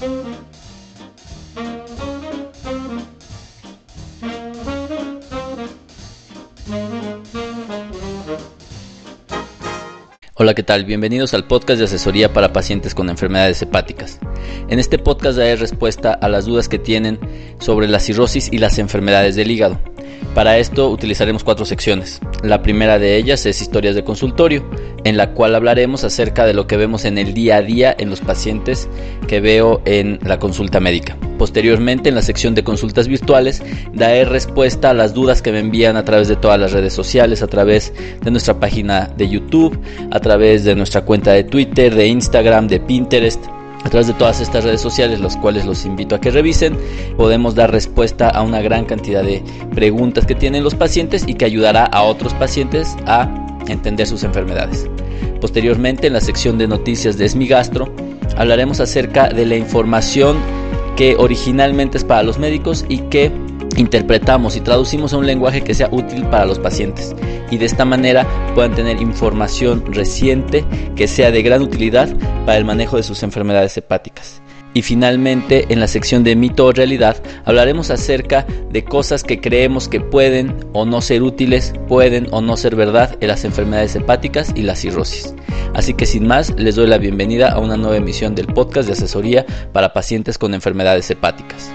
Hola, ¿qué tal? Bienvenidos al podcast de asesoría para pacientes con enfermedades hepáticas. En este podcast daré respuesta a las dudas que tienen sobre la cirrosis y las enfermedades del hígado. Para esto utilizaremos 4 secciones. La primera de ellas es historias de consultorio, en la cual hablaremos acerca de lo que vemos en el día a día en los pacientes que veo en la consulta médica. Posteriormente, en la sección de consultas virtuales, daré respuesta a las dudas que me envían a través de todas las redes sociales, a través de nuestra página de YouTube, a través de nuestra cuenta de Twitter, de Instagram, de Pinterest. A través de todas estas redes sociales, las cuales los invito a que revisen, podemos dar respuesta a una gran cantidad de preguntas que tienen los pacientes y que ayudará a otros pacientes a entender sus enfermedades. Posteriormente, en la sección de noticias de Esmigastro, hablaremos acerca de la información que originalmente es para los médicos y que interpretamos y traducimos a un lenguaje que sea útil para los pacientes, y de esta manera puedan tener información reciente que sea de gran utilidad para el manejo de sus enfermedades hepáticas. Y finalmente, en la sección de mito o realidad, hablaremos acerca de cosas que creemos que pueden o no ser útiles, pueden o no ser verdad en las enfermedades hepáticas y la cirrosis. Así que sin más, les doy la bienvenida a una nueva emisión del podcast de asesoría para pacientes con enfermedades hepáticas.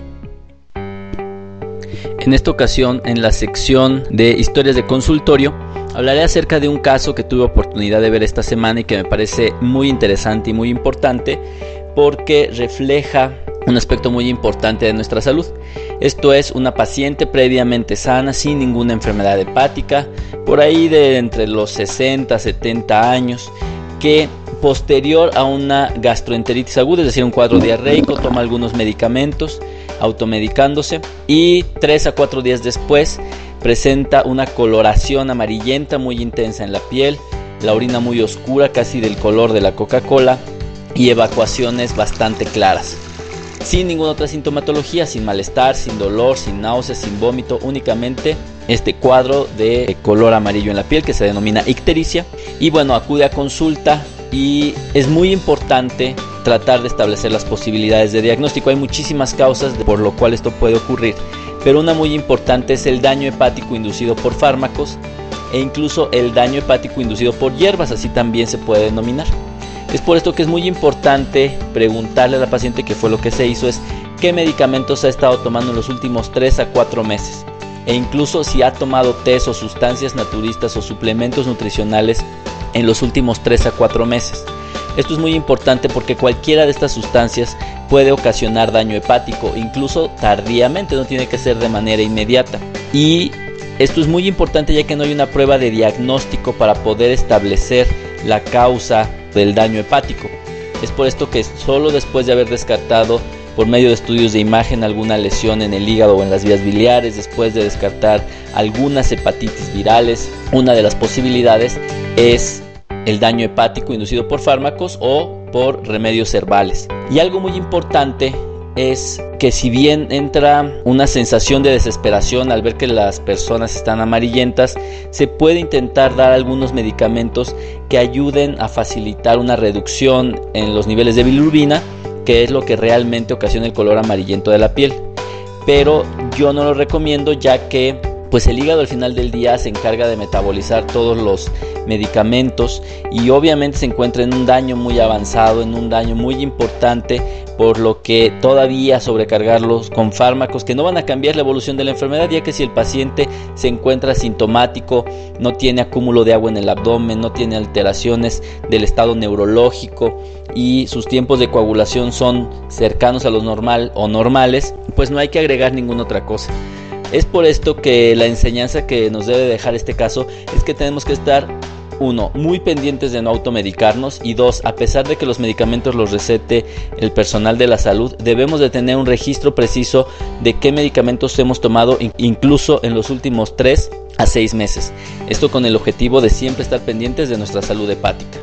En esta ocasión, en la sección de historias de consultorio, hablaré acerca de un caso que tuve oportunidad de ver esta semana y que me parece muy interesante y muy importante porque refleja un aspecto muy importante de nuestra salud. Esto es una paciente previamente sana, sin ninguna enfermedad hepática, por ahí de entre los 60 a 70 años, que posterior a una gastroenteritis aguda, es decir, un cuadro diarreico, toma algunos medicamentos, automedicándose, y 3 a 4 días después presenta una coloración amarillenta muy intensa en la piel, la orina muy oscura, casi del color de la Coca-Cola, y evacuaciones bastante claras, sin ninguna otra sintomatología, sin malestar, sin dolor, sin náuseas, sin vómito, únicamente este cuadro de color amarillo en la piel que se denomina ictericia. Y bueno, acude a consulta y es muy importante tratar de establecer las posibilidades de diagnóstico. Hay muchísimas causas por lo cual esto puede ocurrir, pero una muy importante es el daño hepático inducido por fármacos e incluso el daño hepático inducido por hierbas, así también se puede denominar. Es por esto que es muy importante preguntarle a la paciente qué fue lo que se hizo, es qué medicamentos ha estado tomando en los últimos 3 a 4 meses, e incluso si ha tomado test o sustancias naturistas o suplementos nutricionales en los últimos 3 a 4 meses. Esto es muy importante porque cualquiera de estas sustancias puede ocasionar daño hepático, incluso tardíamente, no tiene que ser de manera inmediata. Y esto es muy importante ya que no hay una prueba de diagnóstico para poder establecer la causa del daño hepático. Es por esto que solo después de haber descartado por medio de estudios de imagen alguna lesión en el hígado o en las vías biliares, después de descartar algunas hepatitis virales, una de las posibilidades es el daño hepático inducido por fármacos o por remedios herbales. Y algo muy importante es que si bien entra una sensación de desesperación al ver que las personas están amarillentas, se puede intentar dar algunos medicamentos que ayuden a facilitar una reducción en los niveles de bilirrubina, que es lo que realmente ocasiona el color amarillento de la piel. Pero yo no lo recomiendo, ya que pues el hígado al final del día se encarga de metabolizar todos los medicamentos y obviamente se encuentra en un daño muy avanzado, en un daño muy importante, por lo que todavía sobrecargarlos con fármacos que no van a cambiar la evolución de la enfermedad, ya que si el paciente se encuentra asintomático, no tiene acúmulo de agua en el abdomen, no tiene alteraciones del estado neurológico y sus tiempos de coagulación son cercanos a los normal o normales, pues no hay que agregar ninguna otra cosa. Es por esto que la enseñanza que nos debe dejar este caso es que tenemos que estar, 1, muy pendientes de no automedicarnos, y 2, a pesar de que los medicamentos los recete el personal de la salud, debemos de tener un registro preciso de qué medicamentos hemos tomado, incluso en los últimos 3 a 6 meses. Esto con el objetivo de siempre estar pendientes de nuestra salud hepática.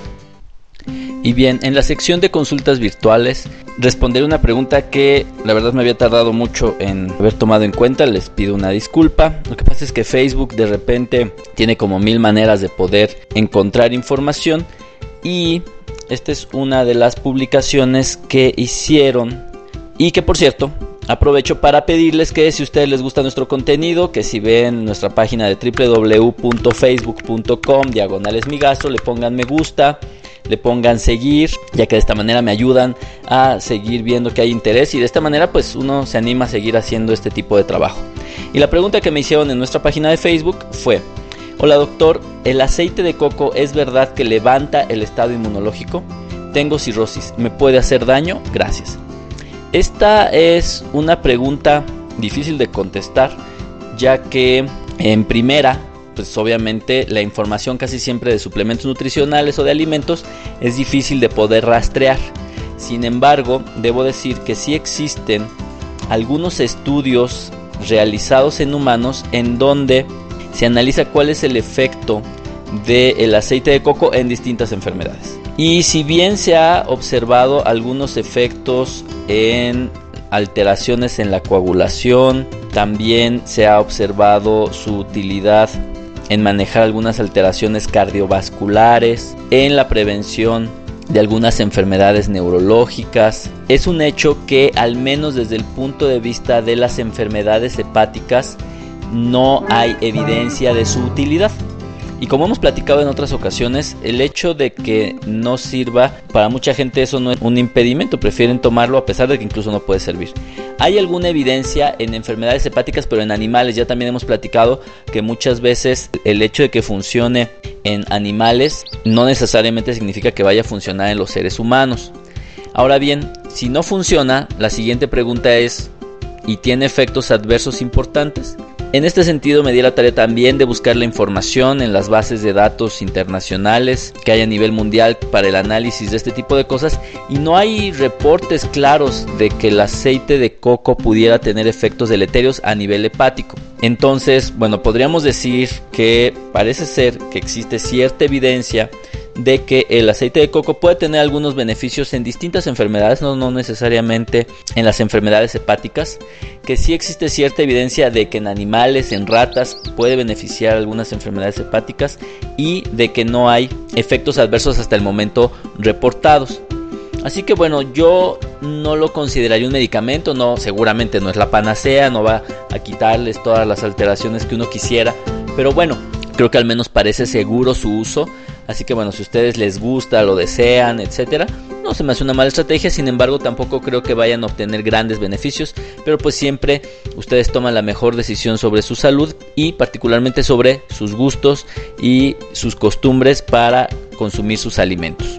Y bien, en la sección de consultas virtuales responderé una pregunta que la verdad me había tardado mucho en haber tomado en cuenta, les pido una disculpa. Lo que pasa es que Facebook de repente tiene como 1000 maneras de poder encontrar información y esta es una de las publicaciones que hicieron y que, por cierto, aprovecho para pedirles que si a ustedes les gusta nuestro contenido, que si ven nuestra página de www.facebook.com/esmigastro, le pongan me gusta, le pongan seguir, ya que de esta manera me ayudan a seguir viendo que hay interés y de esta manera pues uno se anima a seguir haciendo este tipo de trabajo. Y la pregunta que me hicieron en nuestra página de Facebook fue: hola doctor, ¿el aceite de coco es verdad que levanta el estado inmunológico? Tengo cirrosis, ¿me puede hacer daño? Gracias. Esta es una pregunta difícil de contestar, ya que en primera, pues obviamente la información casi siempre de suplementos nutricionales o de alimentos es difícil de poder rastrear. Sin embargo, debo decir que sí existen algunos estudios realizados en humanos en donde se analiza cuál es el efecto del aceite de coco en distintas enfermedades. Y si bien se ha observado algunos efectos en alteraciones en la coagulación, también se ha observado su utilidad en manejar algunas alteraciones cardiovasculares, en la prevención de algunas enfermedades neurológicas. Es un hecho que, al menos desde el punto de vista de las enfermedades hepáticas, no hay evidencia de su utilidad. Y como hemos platicado en otras ocasiones, el hecho de que no sirva, para mucha gente eso no es un impedimento, prefieren tomarlo a pesar de que incluso no puede servir. Hay alguna evidencia en enfermedades hepáticas, pero en animales ya también hemos platicado que muchas veces el hecho de que funcione en animales no necesariamente significa que vaya a funcionar en los seres humanos. Ahora bien, si no funciona, la siguiente pregunta es: ¿y tiene efectos adversos importantes? En este sentido me di la tarea también de buscar la información en las bases de datos internacionales que hay a nivel mundial para el análisis de este tipo de cosas, y no hay reportes claros de que el aceite de coco pudiera tener efectos deleterios a nivel hepático. Entonces, bueno, podríamos decir que parece ser que existe cierta evidencia de que el aceite de coco puede tener algunos beneficios en distintas enfermedades, no necesariamente en las enfermedades hepáticas, que sí existe cierta evidencia de que en animales, en ratas, puede beneficiar algunas enfermedades hepáticas y de que no hay efectos adversos hasta el momento reportados. Así que bueno, yo no lo consideraría un medicamento, no, seguramente no es la panacea, no va a quitarles todas las alteraciones que uno quisiera, pero bueno, creo que al menos parece seguro su uso. Así que bueno, si a ustedes les gusta, lo desean, etcétera, no se me hace una mala estrategia. Sin embargo, tampoco creo que vayan a obtener grandes beneficios, pero pues siempre ustedes toman la mejor decisión sobre su salud y particularmente sobre sus gustos y sus costumbres para consumir sus alimentos.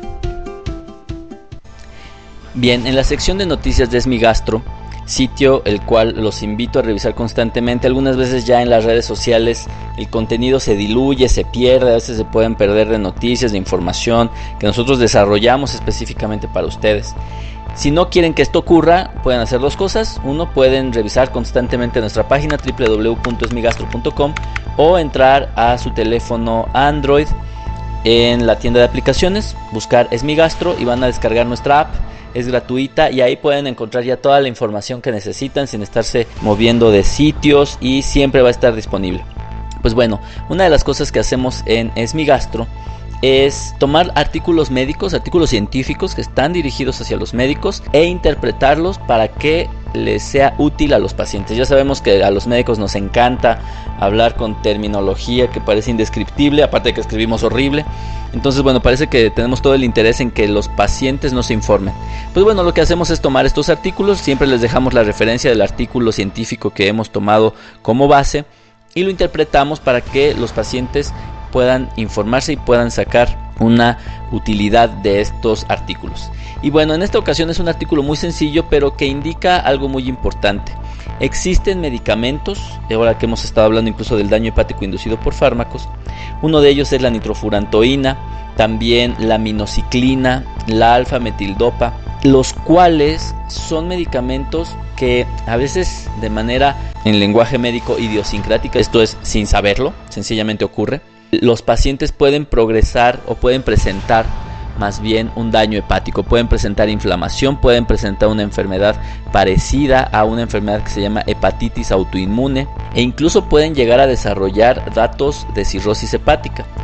Bien, en la sección de noticias de Esmigastro, sitio el cual los invito a revisar constantemente, algunas veces ya en las redes sociales el contenido se diluye, se pierde, a veces se pueden perder de noticias, de información que nosotros desarrollamos específicamente para ustedes. Si no quieren que esto ocurra, pueden hacer dos cosas. Uno, pueden revisar constantemente nuestra página www.esmigastro.com o entrar a su teléfono Android en la tienda de aplicaciones, buscar Esmigastro y van a descargar nuestra app. Es gratuita y ahí pueden encontrar ya toda la información que necesitan sin estarse moviendo de sitios y siempre va a estar disponible. Pues bueno, una de las cosas que hacemos en Esmigastro es tomar artículos médicos, artículos científicos que están dirigidos hacia los médicos e interpretarlos para que les sea útil a los pacientes. Ya sabemos que a los médicos nos encanta hablar con terminología que parece indescriptible, aparte de que escribimos horrible. Entonces, bueno, parece que tenemos todo el interés en que los pacientes nos informen. Pues bueno, lo que hacemos es tomar estos artículos, siempre les dejamos la referencia del artículo científico que hemos tomado como base y lo interpretamos para que los pacientes puedan informarse y puedan sacar una utilidad de estos artículos. Y bueno, en esta ocasión es un artículo muy sencillo, pero que indica algo muy importante. Existen medicamentos, ahora que hemos estado hablando incluso del daño hepático inducido por fármacos. Uno de ellos es la nitrofurantoína, también la minociclina, la alfa-metildopa, los cuales son medicamentos que a veces de manera, en lenguaje médico, idiosincrática, esto es sin saberlo, sencillamente ocurre, los pacientes pueden progresar o pueden presentar más bien un daño hepático, pueden presentar inflamación, pueden presentar una enfermedad parecida a una enfermedad que se llama hepatitis autoinmune e incluso pueden llegar a desarrollar datos de cirrosis hepática.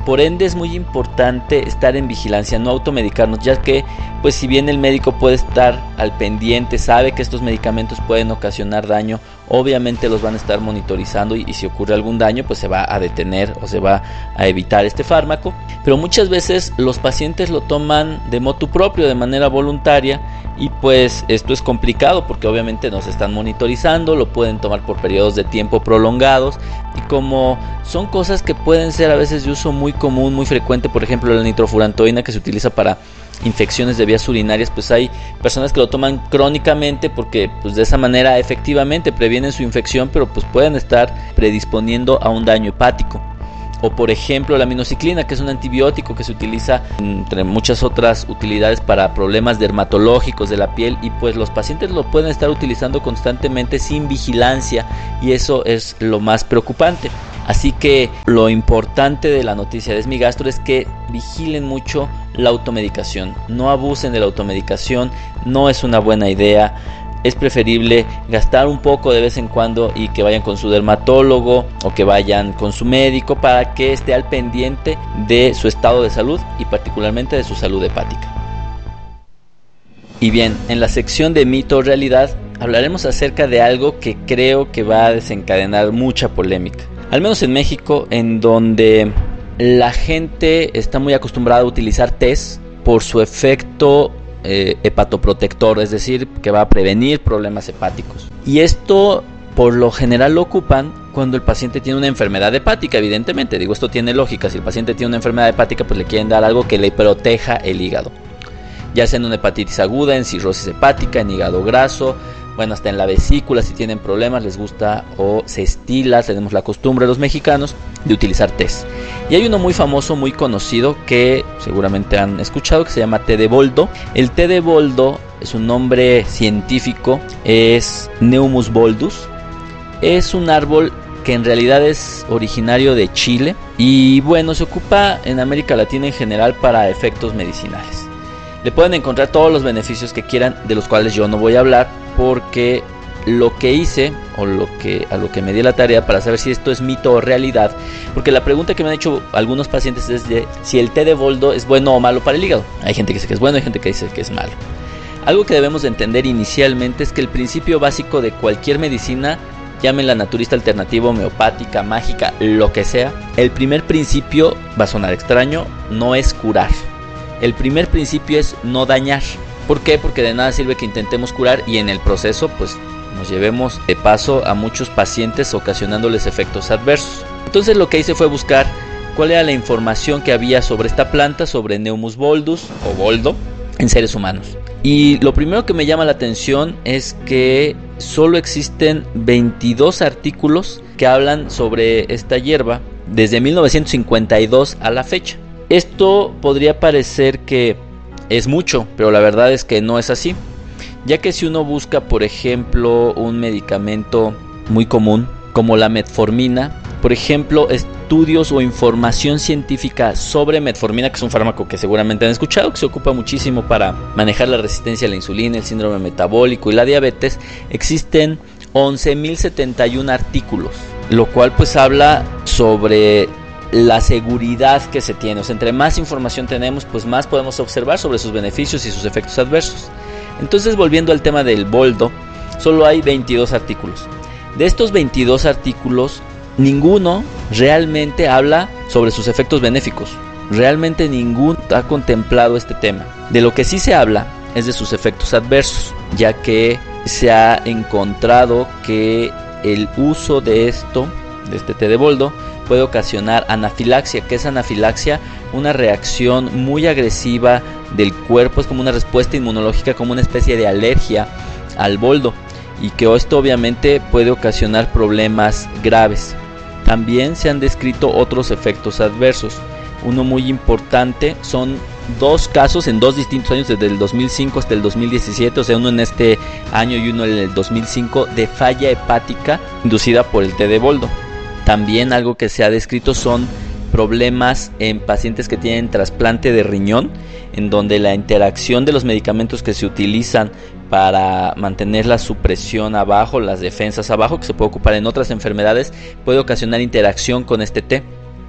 Por ende es muy importante estar en vigilancia, no automedicarnos, ya que pues si bien el médico puede estar al pendiente, sabe que estos medicamentos pueden ocasionar daño, obviamente los van a estar monitorizando y si ocurre algún daño pues se va a detener o se va a evitar este fármaco. Pero muchas veces los pacientes lo toman de motu propio, de manera voluntaria, y pues esto es complicado porque obviamente nos están monitorizando, lo pueden tomar por periodos de tiempo prolongados, y como son cosas que pueden ser a veces de uso muy común, muy frecuente, por ejemplo la nitrofurantoína, que se utiliza para infecciones de vías urinarias, pues hay personas que lo toman crónicamente porque pues de esa manera efectivamente previenen su infección, pero pues pueden estar predisponiendo a un daño hepático. O por ejemplo la aminociclina, que es un antibiótico que se utiliza entre muchas otras utilidades para problemas dermatológicos de la piel, y pues los pacientes lo pueden estar utilizando constantemente sin vigilancia, y eso es lo más preocupante. Así que lo importante de la noticia de Esmigastro es que vigilen mucho la automedicación, no abusen de la automedicación, no es una buena idea. Es preferible gastar un poco de vez en cuando y que vayan con su dermatólogo o que vayan con su médico para que esté al pendiente de su estado de salud y particularmente de su salud hepática. Y bien, en la sección de mito o realidad hablaremos acerca de algo que creo que va a desencadenar mucha polémica. Al menos en México, en donde la gente está muy acostumbrada a utilizar test por su efecto hepatoprotector, es decir, que va a prevenir problemas hepáticos. Y esto por lo general lo ocupan cuando el paciente tiene una enfermedad hepática, evidentemente. Digo, esto tiene lógica. Si el paciente tiene una enfermedad hepática, pues le quieren dar algo que le proteja el hígado, ya sea en una hepatitis aguda, en cirrosis hepática, en hígado graso, bueno, hasta en la vesícula. Si tienen problemas, les gusta o se estila, tenemos la costumbre los mexicanos de utilizar test. Y hay uno muy famoso, muy conocido, que seguramente han escuchado, que se llama té de boldo. El té de boldo es un nombre científico, es Neumus boldus. Es un árbol que en realidad es originario de Chile y bueno, se ocupa en América Latina en general para efectos medicinales. Le pueden encontrar todos los beneficios que quieran, de los cuales yo no voy a hablar, porque lo que hice, o a lo que me di la tarea para saber si esto es mito o realidad, porque la pregunta que me han hecho algunos pacientes es de si el té de boldo es bueno o malo para el hígado. Hay gente que dice que es bueno, hay gente que dice que es malo. Algo que debemos de entender inicialmente es que el principio básico de cualquier medicina, llámenla naturista, alternativa, homeopática, mágica, lo que sea, el primer principio, va a sonar extraño, no es curar. El primer principio es no dañar. ¿Por qué? Porque de nada sirve que intentemos curar y en el proceso pues nos llevemos de paso a muchos pacientes ocasionándoles efectos adversos. Entonces lo que hice fue buscar cuál era la información que había sobre esta planta, sobre Neumus boldus o boldo en seres humanos. Y lo primero que me llama la atención es que solo existen 22 artículos que hablan sobre esta hierba desde 1952 a la fecha. Esto podría parecer que es mucho, pero la verdad es que no es así, ya que si uno busca, por ejemplo, un medicamento muy común como la metformina, por ejemplo, estudios o información científica sobre metformina, que es un fármaco que seguramente han escuchado, que se ocupa muchísimo para manejar la resistencia a la insulina, el síndrome metabólico y la diabetes, existen 11.071 artículos, lo cual pues habla sobre la seguridad que se tiene. O sea, entre más información tenemos, pues más podemos observar sobre sus beneficios y sus efectos adversos. Entonces, volviendo al tema del boldo, solo hay 22 artículos. De estos 22 artículos, ninguno realmente habla sobre sus efectos benéficos. Realmente ninguno ha contemplado este tema. De lo que sí se habla es de sus efectos adversos, ya que se ha encontrado que el uso de este té de boldo, puede ocasionar anafilaxia. ¿Qué es anafilaxia? Una reacción muy agresiva del cuerpo, es como una respuesta inmunológica, como una especie de alergia al boldo, y que esto obviamente puede ocasionar problemas graves. También se han descrito otros efectos adversos. Uno muy importante son dos casos en dos distintos años, desde el 2005 hasta el 2017, o sea, uno en este año y uno en el 2005, de falla hepática inducida por el té de boldo. También algo que se ha descrito son problemas en pacientes que tienen trasplante de riñón, en donde la interacción de los medicamentos que se utilizan para mantener la supresión abajo, las defensas abajo, que se puede ocupar en otras enfermedades, puede ocasionar interacción con este té.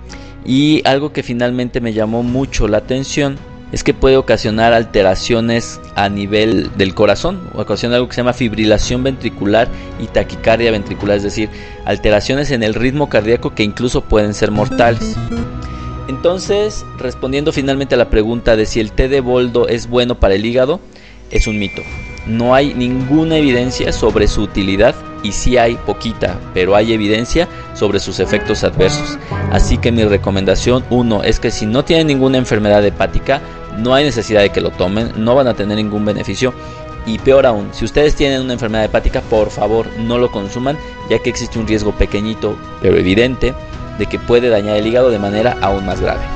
Y algo que finalmente me llamó mucho la atención es que puede ocasionar alteraciones a nivel del corazón, ocasiona algo que se llama fibrilación ventricular y taquicardia ventricular, es decir, alteraciones en el ritmo cardíaco que incluso pueden ser mortales. Entonces, respondiendo finalmente a la pregunta de si el té de boldo es bueno para el hígado, es un mito. No hay ninguna evidencia sobre su utilidad, y sí hay poquita, pero hay evidencia sobre sus efectos adversos. Así que mi recomendación 1 es que si no tienen ninguna enfermedad hepática, no hay necesidad de que lo tomen, no van a tener ningún beneficio. Y peor aún, si ustedes tienen una enfermedad hepática, por favor no lo consuman, ya que existe un riesgo pequeñito pero evidente de que puede dañar el hígado de manera aún más grave.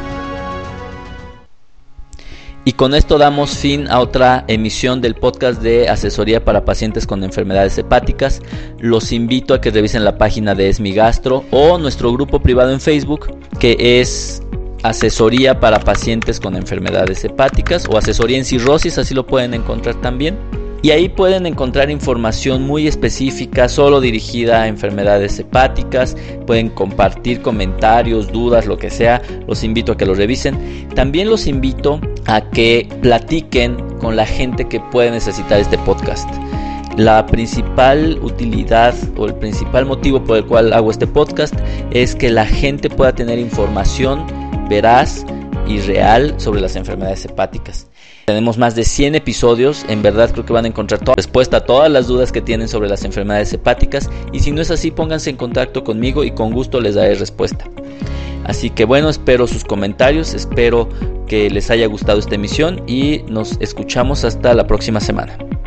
Y con esto damos fin a otra emisión del podcast de asesoría para pacientes con enfermedades hepáticas. Los invito a que revisen la página de Esmigastro o nuestro grupo privado en Facebook, que es asesoría para pacientes con enfermedades hepáticas o asesoría en cirrosis, así lo pueden encontrar también. Y ahí pueden encontrar información muy específica, solo dirigida a enfermedades hepáticas. Pueden compartir comentarios, dudas, lo que sea. Los invito a que lo revisen. También los invito a que platiquen con la gente que puede necesitar este podcast. La principal utilidad o el principal motivo por el cual hago este podcast es que la gente pueda tener información veraz y real sobre las enfermedades hepáticas. Tenemos más de 100 episodios, en verdad creo que van a encontrar toda respuesta a todas las dudas que tienen sobre las enfermedades hepáticas, y si no es así, pónganse en contacto conmigo y con gusto les daré respuesta. Así que bueno, espero sus comentarios, espero que les haya gustado esta emisión y nos escuchamos hasta la próxima semana.